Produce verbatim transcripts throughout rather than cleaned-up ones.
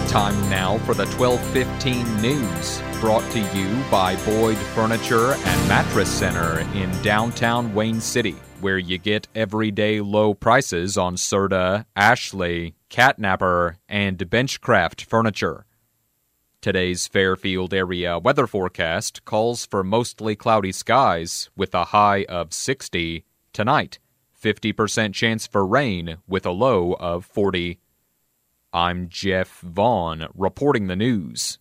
Time now for the twelve fifteen news, brought to you by Boyd Furniture and Mattress Center in downtown Wayne City, where you get everyday low prices on Serta, Ashley, Catnapper, and Benchcraft furniture. Today's Fairfield area weather forecast calls for mostly cloudy skies with a high of sixty. Tonight, fifty percent chance for rain with a low of forty. I'm Jeff Vaughn, reporting the news.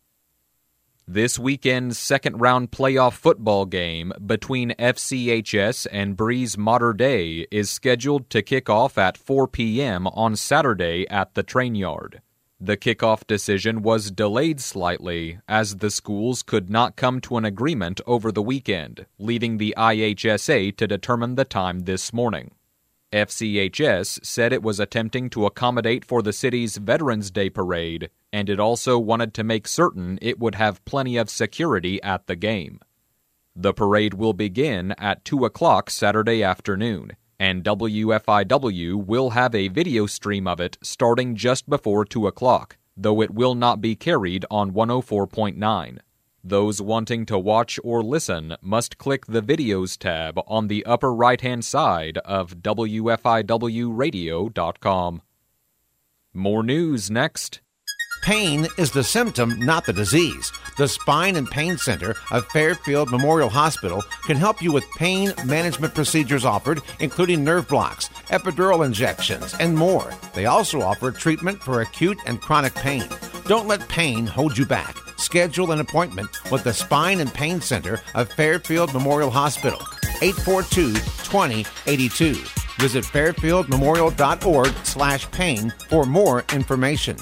This weekend's second-round playoff football game between F C H S and Breeze Mater Dei is scheduled to kick off at four p.m. on Saturday at the Train Yard. The kickoff decision was delayed slightly as the schools could not come to an agreement over the weekend, leaving the I H S A to determine the time this morning. F C H S said it was attempting to accommodate for the city's Veterans Day parade, and it also wanted to make certain it would have plenty of security at the game. The parade will begin at two o'clock Saturday afternoon, and W F I W will have a video stream of it starting just before two o'clock, though it will not be carried on one oh four point nine. Those wanting to watch or listen must click the Videos tab on the upper right-hand side of W F I W radio dot com. More news next. Pain is the symptom, not the disease. The Spine and Pain Center of Fairfield Memorial Hospital can help you with pain management procedures offered, including nerve blocks, epidural injections, and more. They also offer treatment for acute and chronic pain. Don't let pain hold you back. Schedule an appointment with the Spine and Pain Center of Fairfield Memorial Hospital, eight four two, two zero eight two. Visit fairfieldmemorial.org slash pain for more information.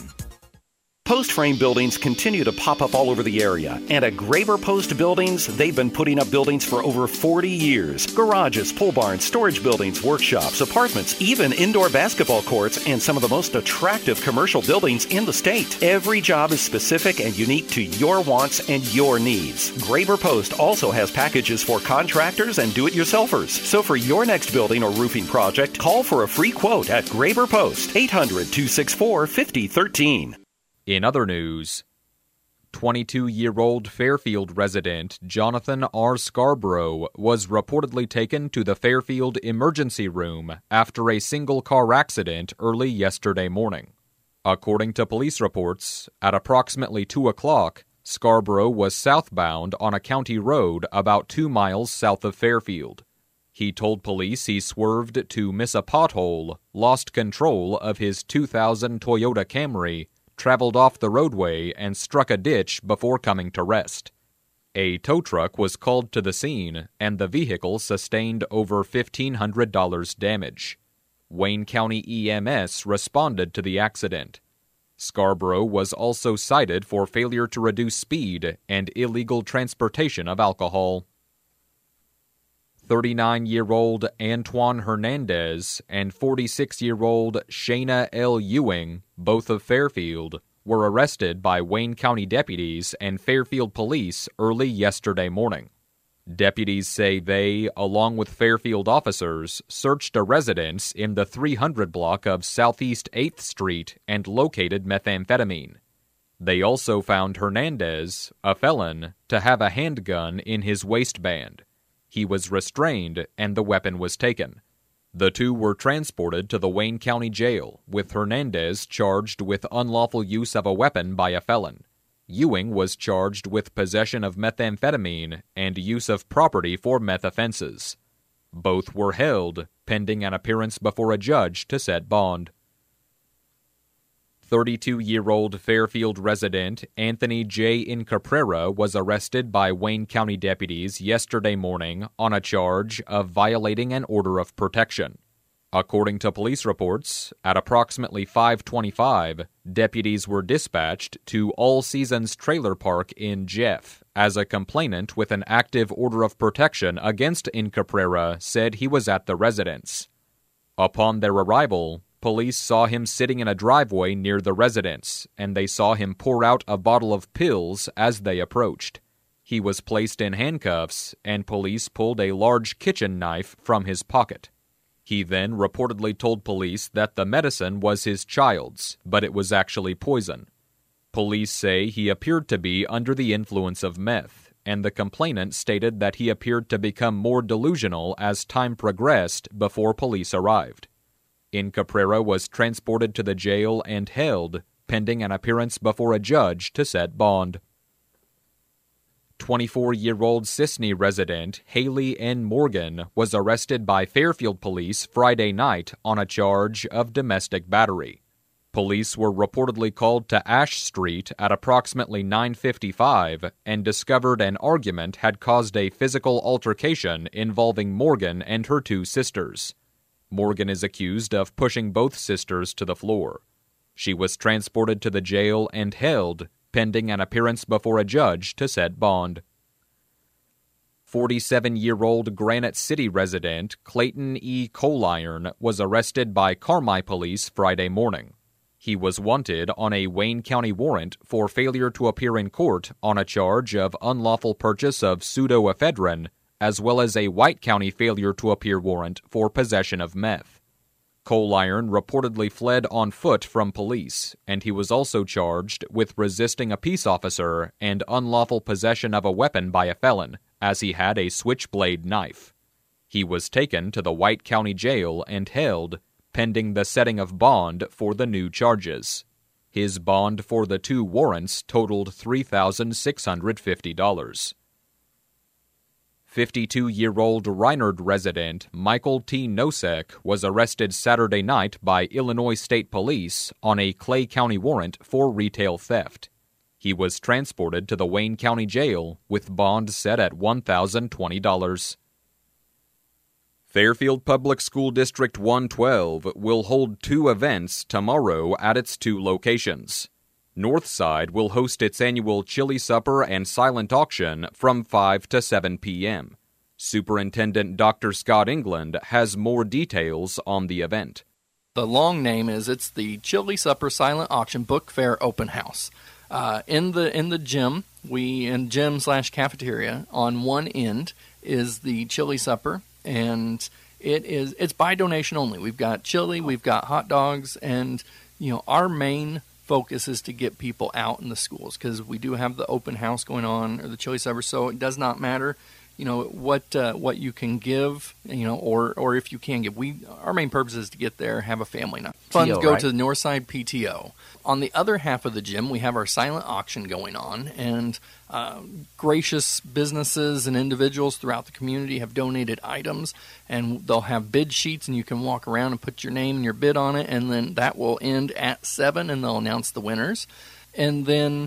Post frame buildings continue to pop up all over the area, and at Graver Post Buildings, they've been putting up buildings for over forty years. Garages, pole barns, storage buildings, workshops, apartments, even indoor basketball courts, and some of the most attractive commercial buildings in the state. Every job is specific and unique to your wants and your needs. Graver Post also has packages for contractors and do-it-yourselfers. So for your next building or roofing project, call for a free quote at Graver Post, eight hundred, two six four, five oh one three. In other news, twenty-two-year-old Fairfield resident Jonathan R. Scarborough was reportedly taken to the Fairfield emergency room after a single-car accident early yesterday morning. According to police reports, at approximately two o'clock, Scarborough was southbound on a county road about two miles south of Fairfield. He told police he swerved to miss a pothole, lost control of his two thousand Toyota Camry, traveled off the roadway and struck a ditch before coming to rest. A tow truck was called to the scene, and the vehicle sustained over fifteen hundred dollars damage. Wayne County E M S responded to the accident. Scarborough was also cited for failure to reduce speed and illegal transportation of alcohol. thirty-nine-year-old Antoine Hernandez and forty-six-year-old Shayna L. Ewing, both of Fairfield, were arrested by Wayne County deputies and Fairfield police early yesterday morning. Deputies say they, along with Fairfield officers, searched a residence in the three hundred block of Southeast eighth Street and located methamphetamine. They also found Hernandez, a felon, to have a handgun in his waistband. He was restrained, and the weapon was taken. The two were transported to the Wayne County Jail, with Hernandez charged with unlawful use of a weapon by a felon. Ewing was charged with possession of methamphetamine and use of property for meth offenses. Both were held, pending an appearance before a judge to set bond. thirty-two-year-old Fairfield resident Anthony J. Incaprera was arrested by Wayne County deputies yesterday morning on a charge of violating an order of protection. According to police reports, at approximately five twenty-five, deputies were dispatched to All Seasons Trailer Park in Jeff, as a complainant with an active order of protection against Incaprera said he was at the residence. Upon their arrival, police saw him sitting in a driveway near the residence, and they saw him pour out a bottle of pills as they approached. He was placed in handcuffs, and police pulled a large kitchen knife from his pocket. He then reportedly told police that the medicine was his child's, but it was actually poison. Police say he appeared to be under the influence of meth, and the complainant stated that he appeared to become more delusional as time progressed before police arrived. Incaprera was transported to the jail and held, pending an appearance before a judge to set bond. twenty-four-year-old Sisney resident Haley N. Morgan was arrested by Fairfield police Friday night on a charge of domestic battery. Police were reportedly called to Ash Street at approximately nine fifty-five and discovered an argument had caused a physical altercation involving Morgan and her two sisters. Morgan is accused of pushing both sisters to the floor. She was transported to the jail and held, pending an appearance before a judge to set bond. forty-seven-year-old Granite City resident Clayton E. Coliron was arrested by Carmi police Friday morning. He was wanted on a Wayne County warrant for failure to appear in court on a charge of unlawful purchase of pseudoephedrine, as well as a White County failure to appear warrant for possession of meth. Coliron reportedly fled on foot from police, and he was also charged with resisting a peace officer and unlawful possession of a weapon by a felon, as he had a switchblade knife. He was taken to the White County Jail and held, pending the setting of bond for the new charges. His bond for the two warrants totaled three thousand six hundred fifty dollars. fifty-two-year-old Reinard resident Michael T. Nosek was arrested Saturday night by Illinois State Police on a Clay County warrant for retail theft. He was transported to the Wayne County Jail with bond set at one thousand twenty dollars. Fairfield Public School District one twelve will hold two events tomorrow at its two locations. Northside will host its annual Chili Supper and Silent Auction from five to seven p.m. Superintendent Doctor Scott England has more details on the event. The long name is it's the Chili Supper Silent Auction Book Fair Open House. Uh, in the in the gym, we in gym slash cafeteria, on one end is the Chili Supper, and it is it's by donation only. We've got chili, we've got hot dogs, and you know our main focus is to get people out in the schools because we do have the open house going on or the Chili Supper, so it does not matter, you know, what uh, what you can give, you know, or or if you can give. We our main purpose is to get there, have a family night. Funds go right? to the Northside P T O. On the other half of the gym, we have our silent auction going on, and uh, gracious businesses and individuals throughout the community have donated items, and they'll have bid sheets, and you can walk around and put your name and your bid on it, and then that will end at seven, and they'll announce the winners. And then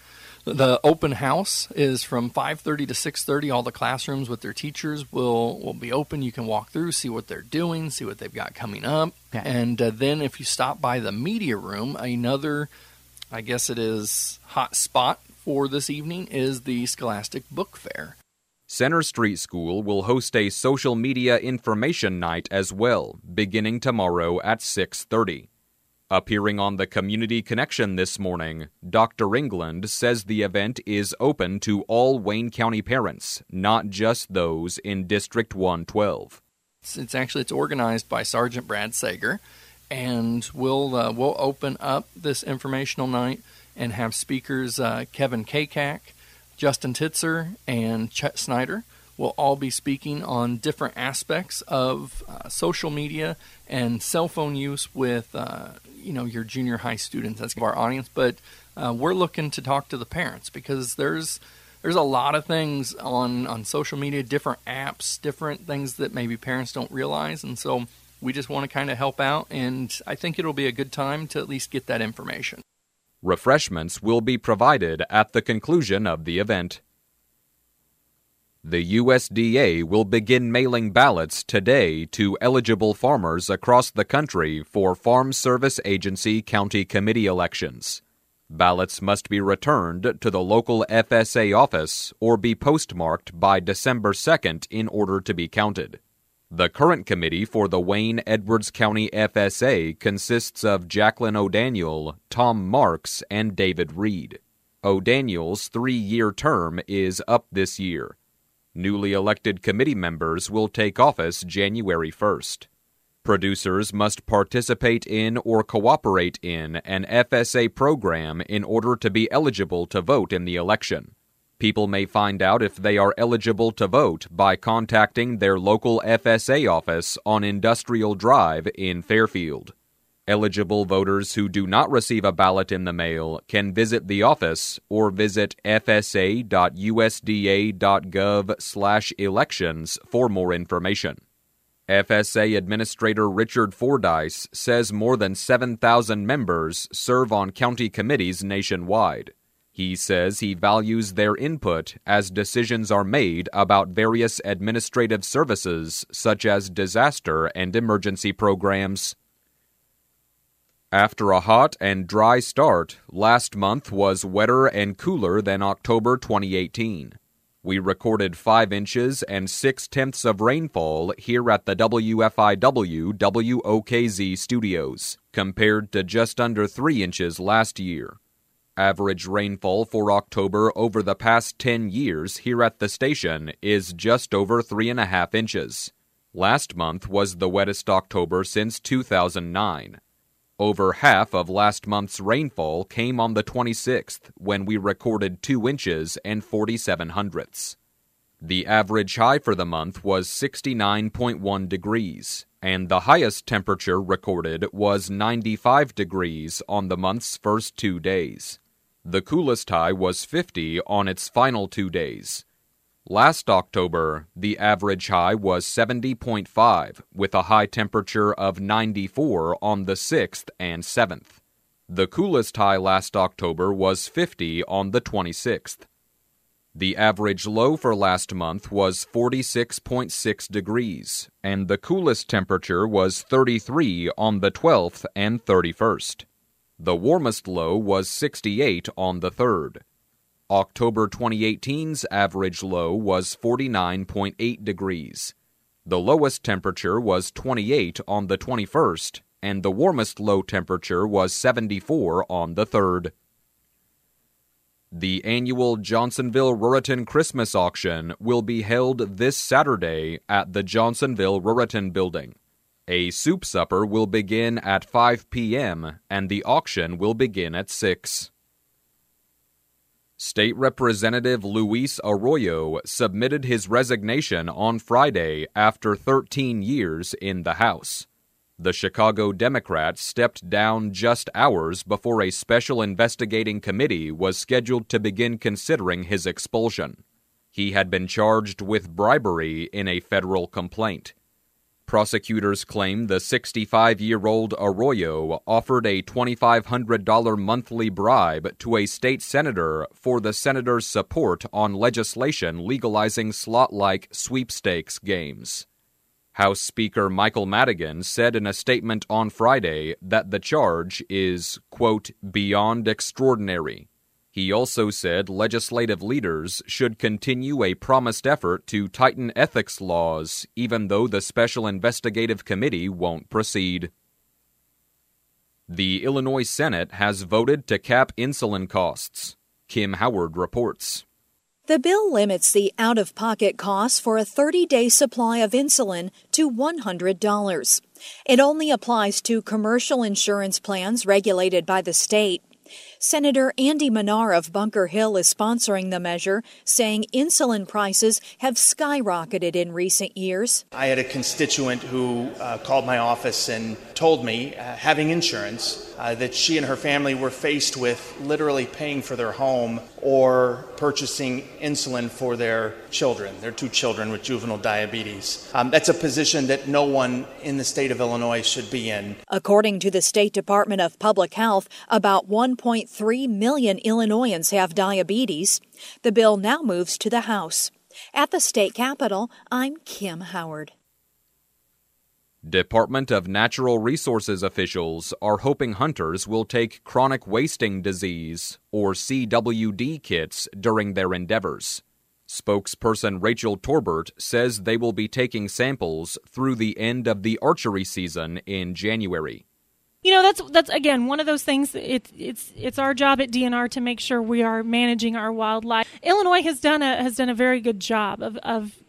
the open house is from five thirty to six thirty. All the classrooms with their teachers will, will be open. You can walk through, see what they're doing, see what they've got coming up. Okay. And uh, then if you stop by the media room, another, I guess it is, hot spot for this evening is the Scholastic Book Fair. Center Street School will host a social media information night as well, beginning tomorrow at six thirty. Appearing on the Community Connection this morning, Doctor England says the event is open to all Wayne County parents, not just those in District one twelve. It's, it's actually it's organized by Sergeant Brad Sager, and we'll uh, we'll open up this informational night and have speakers uh, Kevin Kakak, Justin Titzer, and Chet Snyder will all be speaking on different aspects of uh, social media and cell phone use with uh, you know your junior high students. That's our audience, but uh, we're looking to talk to the parents because there's there's a lot of things on, on social media, different apps, different things that maybe parents don't realize, and so we just want to kind of help out, and I think it'll be a good time to at least get that information. Refreshments will be provided at the conclusion of the event. The U S D A will begin mailing ballots today to eligible farmers across the country for Farm Service Agency County Committee elections. Ballots must be returned to the local F S A office or be postmarked by December second in order to be counted. The current committee for the Wayne-Edwards County F S A consists of Jacqueline O'Daniel, Tom Marks, and David Reed. O'Daniel's three-year term is up this year. Newly elected committee members will take office January first. Producers must participate in or cooperate in an F S A program in order to be eligible to vote in the election. People may find out if they are eligible to vote by contacting their local F S A office on Industrial Drive in Fairfield. Eligible voters who do not receive a ballot in the mail can visit the office or visit f s a dot u s d a dot gov slash elections for more information. F S A Administrator Richard Fordyce says more than seven thousand members serve on county committees nationwide. He says he values their input as decisions are made about various administrative services such as disaster and emergency programs. After a hot and dry start, last month was wetter and cooler than October twenty eighteen. We recorded five inches and six tenths of rainfall here at the W F I W W O K Z studios, compared to just under three inches last year. Average rainfall for October over the past ten years here at the station is just over three and a half inches. Last month was the wettest October since two thousand nine. Over half of last month's rainfall came on the twenty-sixth, when we recorded two inches and forty-seven hundredths. The average high for the month was sixty-nine point one degrees, and the highest temperature recorded was ninety-five degrees on the month's first two days. The coolest high was fifty on its final two days. Last October, the average high was seventy point five, with a high temperature of ninety-four on the sixth and seventh. The coolest high last October was fifty on the twenty-sixth. The average low for last month was forty-six point six degrees, and the coolest temperature was thirty-three on the twelfth and thirty-first. The warmest low was sixty-eight on the third. October twenty eighteen's average low was forty-nine point eight degrees. The lowest temperature was twenty-eight on the twenty-first, and the warmest low temperature was seventy-four on the third. The annual Johnsonville-Ruriton Christmas auction will be held this Saturday at the Johnsonville-Ruriton Building. A soup supper will begin at five p.m., and the auction will begin at six. State Representative Luis Arroyo submitted his resignation on Friday after thirteen years in the House. The Chicago Democrat stepped down just hours before a special investigating committee was scheduled to begin considering his expulsion. He had been charged with bribery in a federal complaint. Prosecutors claim the sixty-five-year-old Arroyo offered a twenty-five hundred dollars monthly bribe to a state senator for the senator's support on legislation legalizing slot-like sweepstakes games. House Speaker Michael Madigan said in a statement on Friday that the charge is, quote, beyond extraordinary. He also said legislative leaders should continue a promised effort to tighten ethics laws, even though the Special Investigative Committee won't proceed. The Illinois Senate has voted to cap insulin costs. Kim Howard reports. The bill limits the out-of-pocket costs for a thirty-day supply of insulin to one hundred dollars. It only applies to commercial insurance plans regulated by the state. Senator Andy Manar of Bunker Hill is sponsoring the measure, saying insulin prices have skyrocketed in recent years. I had a constituent who uh, called my office and told me, uh, having insurance, uh, that she and her family were faced with literally paying for their home or purchasing insulin for their children, their two children with juvenile diabetes. Um, that's a position that no one in the state of Illinois should be in. According to the State Department of Public Health, about one point three million Illinoisans have diabetes. The bill now moves to the House. At the state capitol, I'm Kim Howard. Department of Natural Resources officials are hoping hunters will take chronic wasting disease, or C W D, kits during their endeavors. Spokesperson Rachel Torbert says they will be taking samples through the end of the archery season in January. You know, that's that's again one of those things. It's it's it's our job at D N R to make sure we are managing our wildlife. Illinois has done a has done a very good job of, of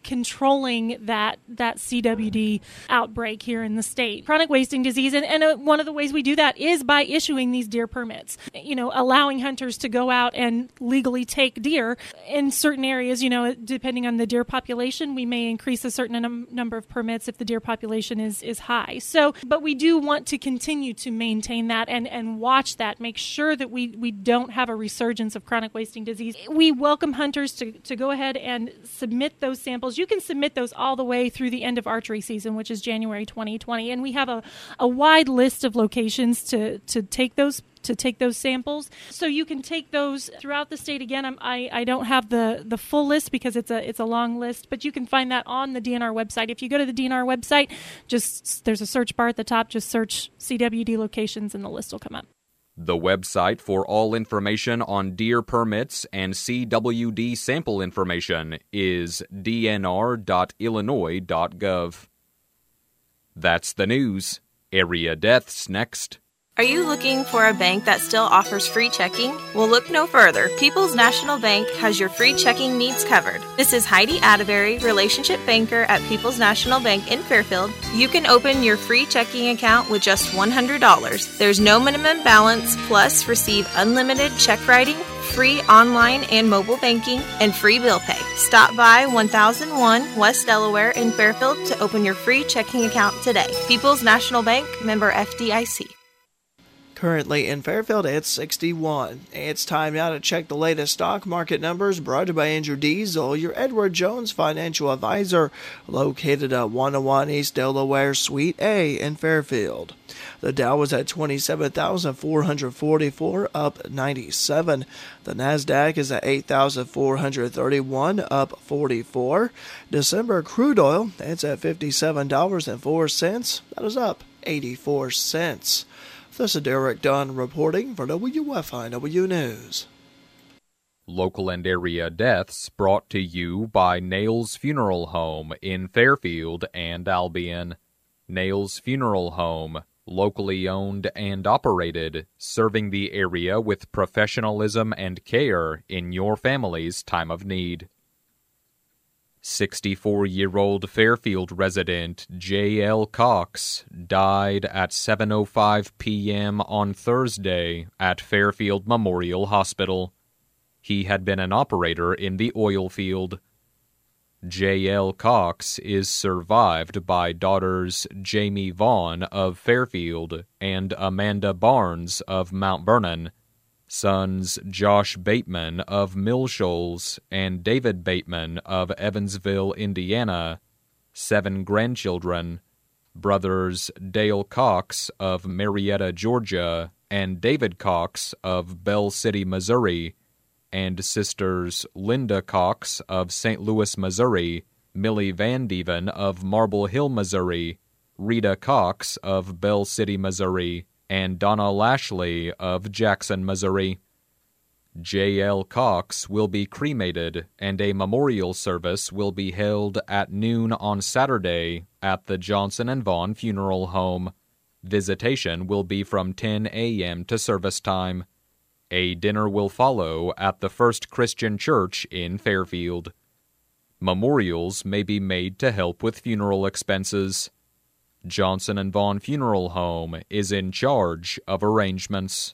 controlling that that C W D outbreak here in the state. Chronic wasting disease, and, and uh, one of the ways we do that is by issuing these deer permits, you know, allowing hunters to go out and legally take deer in certain areas. You know, depending on the deer population, we may increase a certain num- number of permits if the deer population is, is high. So, but we do want to continue to maintain that and, and watch that, make sure that we, we don't have a resurgence of chronic wasting disease. We welcome hunters to, to go ahead and submit those samples. You can submit those all the way through the end of archery season, which is January twenty twenty, and we have a, a wide list of locations to, to take those to take those samples. So you can take those throughout the state. Again, I'm, I I don't have the, the full list because it's a it's a long list, but you can find that on the D N R website. If you go to the D N R website, just there's a search bar at the top. Just search C W D locations, and the list will come up. The website for all information on deer permits and C W D sample information is d n r dot illinois dot gov. That's the news. Area deaths next. Are you looking for a bank that still offers free checking? Well, look no further. People's National Bank has your free checking needs covered. This is Heidi Atterbury, relationship banker at People's National Bank in Fairfield. You can open your free checking account with just one hundred dollars. There's no minimum balance, plus receive unlimited check writing, free online and mobile banking, and free bill pay. Stop by one thousand one West Delaware in Fairfield to open your free checking account today. People's National Bank, member F D I C. Currently in Fairfield, it's sixty-one. It's time now to check the latest stock market numbers brought to you by Andrew Diesel, your Edward Jones financial advisor, located at one oh one East Delaware, Suite A in Fairfield. The Dow was at twenty-seven thousand four hundred forty-four, up ninety-seven. The NASDAQ is at eight thousand four hundred thirty-one, up forty-four. December crude oil, it's at fifty-seven dollars and four cents. That is up eighty-four cents. This is Derek Dunn reporting for W F I W News. Local and area deaths brought to you by Nails Funeral Home in Fairfield and Albion. Nails Funeral Home, locally owned and operated, serving the area with professionalism and care in your family's time of need. sixty-four-year-old Fairfield resident J L Cox died at seven oh five p.m. on Thursday at Fairfield Memorial Hospital. He had been an operator in the oil field. J L Cox is survived by daughters Jamie Vaughn of Fairfield and Amanda Barnes of Mount Vernon, sons Josh Bateman of Mill Shoals and David Bateman of Evansville, Indiana, seven grandchildren, brothers Dale Cox of Marietta, Georgia, and David Cox of Bell City, Missouri, and sisters Linda Cox of Saint Louis, Missouri, Millie Van Deven of Marble Hill, Missouri, Rita Cox of Bell City, Missouri, and Donna Lashley of Jackson, Missouri. J L Cox will be cremated, and a memorial service will be held at noon on Saturday at the Johnson and Vaughn Funeral Home. Visitation will be from ten a.m. to service time. A dinner will follow at the First Christian Church in Fairfield. Memorials may be made to help with funeral expenses. Johnson and Vaughn Funeral Home is in charge of arrangements.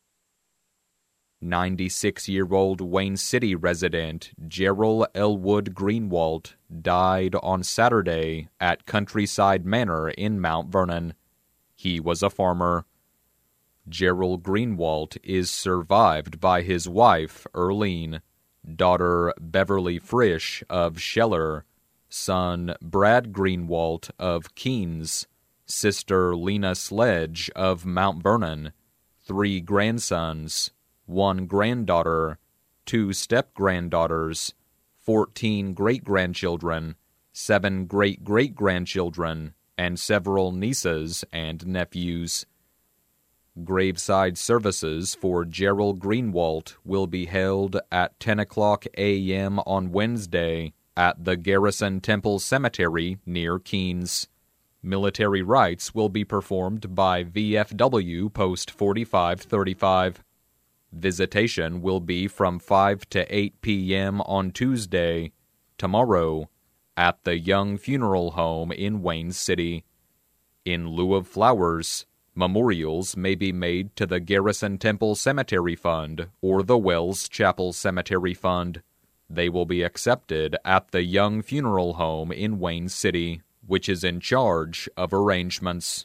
ninety-six-year-old Wayne City resident Gerald Elwood Greenwald died on Saturday at Countryside Manor in Mount Vernon. He was a farmer. Gerald Greenwald is survived by his wife, Earlene, daughter Beverly Frisch of Scheller, son Brad Greenwald of Keens, sister Lena Sledge of Mount Vernon, three grandsons, one granddaughter, two step-granddaughters, fourteen great-grandchildren, seven great-great-grandchildren, and several nieces and nephews. Graveside services for Gerald Greenwald will be held at ten o'clock a.m. on Wednesday at the Garrison Temple Cemetery near Keens. Military rites will be performed by V F W Post forty-five thirty-five. Visitation will be from five to eight p.m. on Tuesday, tomorrow, at the Young Funeral Home in Wayne City. In lieu of flowers, memorials may be made to the Garrison Temple Cemetery Fund or the Wells Chapel Cemetery Fund. They will be accepted at the Young Funeral Home in Wayne City, which is in charge of arrangements.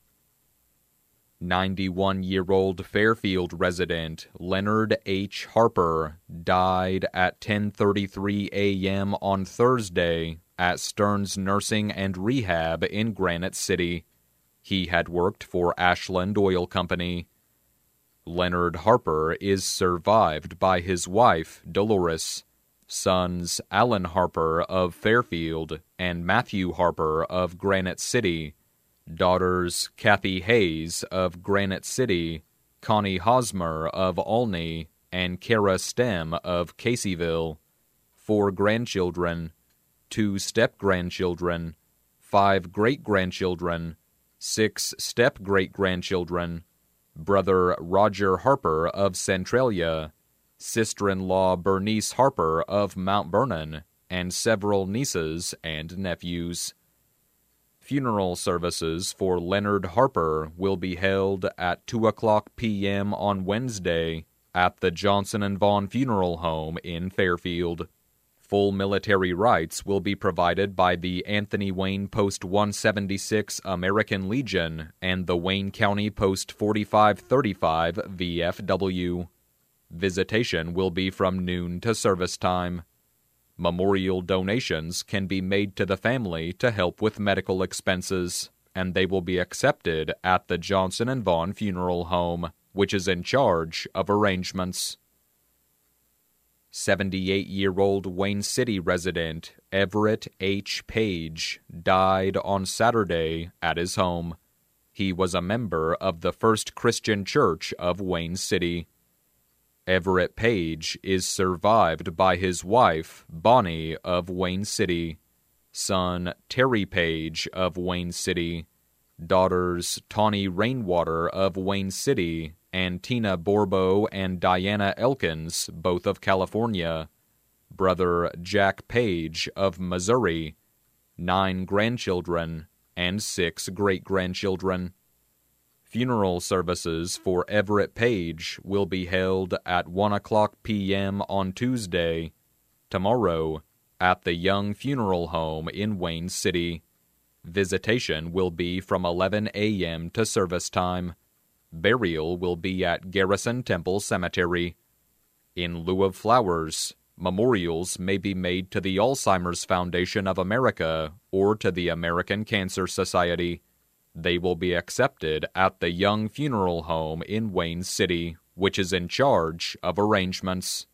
ninety-one-year-old Fairfield resident Leonard H. Harper died at ten thirty-three a.m. on Thursday at Stearns Nursing and Rehab in Granite City. He had worked for Ashland Oil Company. Leonard Harper is survived by his wife, Dolores, sons Alan Harper of Fairfield and Matthew Harper of Granite City, daughters Kathy Hayes of Granite City, Connie Hosmer of Olney, and Kara Stem of Caseyville, four grandchildren, two step-grandchildren, five great-grandchildren, six step-great-grandchildren, brother Roger Harper of Centralia, sister-in-law Bernice Harper of Mount Vernon, and several nieces and nephews. Funeral services for Leonard Harper will be held at two o'clock p.m. on Wednesday at the Johnson and Vaughn Funeral Home in Fairfield. Full military rights will be provided by the Anthony Wayne Post one seventy-six American Legion and the Wayne County Post forty-five thirty-five V F W. Visitation will be from noon to service time. Memorial donations can be made to the family to help with medical expenses, and they will be accepted at the Johnson and Vaughn Funeral Home, which is in charge of arrangements. seventy-eight-year-old Wayne City resident Everett H. Page died on Saturday at his home. He was a member of the First Christian Church of Wayne City. Everett Page is survived by his wife, Bonnie of Wayne City, son Terry Page of Wayne City, daughters Tawny Rainwater of Wayne City, and Tina Borbo and Diana Elkins, both of California, brother Jack Page of Missouri, nine grandchildren, and six great-grandchildren. Funeral services for Everett Page will be held at one o'clock p.m. on Tuesday, tomorrow, at the Young Funeral Home in Wayne City. Visitation will be from eleven a.m. to service time. Burial will be at Garrison Temple Cemetery. In lieu of flowers, memorials may be made to the Alzheimer's Foundation of America or to the American Cancer Society. They will be accepted at the Young Funeral Home in Wayne City, which is in charge of arrangements.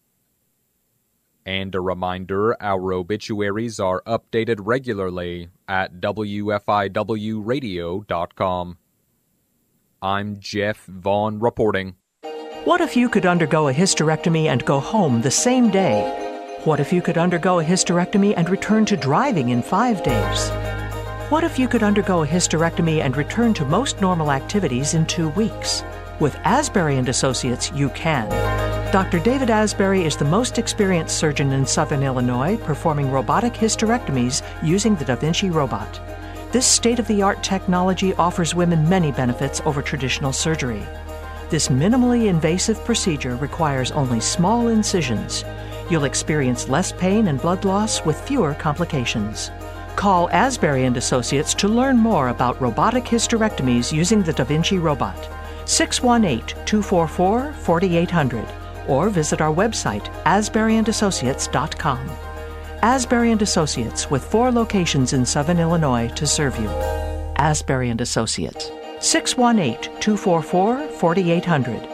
And a reminder, our obituaries are updated regularly at W F I W radio dot com. I'm Jeff Vaughn reporting. What if you could undergo a hysterectomy and go home the same day? What if you could undergo a hysterectomy and return to driving in five days? What if you could undergo a hysterectomy and return to most normal activities in two weeks? With Asbury and Associates, you can. Doctor David Asbury is the most experienced surgeon in Southern Illinois performing robotic hysterectomies using the Da Vinci robot. This state-of-the-art technology offers women many benefits over traditional surgery. This minimally invasive procedure requires only small incisions. You'll experience less pain and blood loss with fewer complications. Call Asbury and Associates to learn more about robotic hysterectomies using the Da Vinci robot. six one eight, two four four, four eight zero zero or visit our website, asbury and associates dot com. Asbury and Associates, with four locations in Southern Illinois to serve you. Asbury and Associates, six one eight, two four four, four eight zero zero.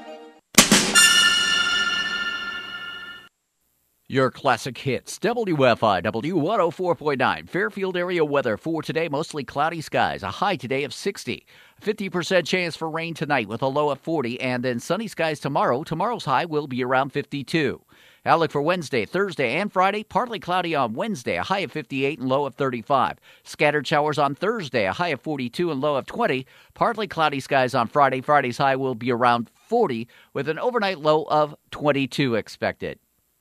Your classic hits, W F I W one oh four point nine. Fairfield area weather for today, mostly cloudy skies. A high today of sixty. fifty percent chance for rain tonight with a low of forty. And then sunny skies tomorrow. Tomorrow's high will be around fifty-two. Outlook for Wednesday, Thursday, and Friday. Partly cloudy on Wednesday, a high of fifty-eight and low of thirty-five. Scattered showers on Thursday, a high of forty-two and low of twenty. Partly cloudy skies on Friday. Friday's high will be around forty with an overnight low of twenty-two expected.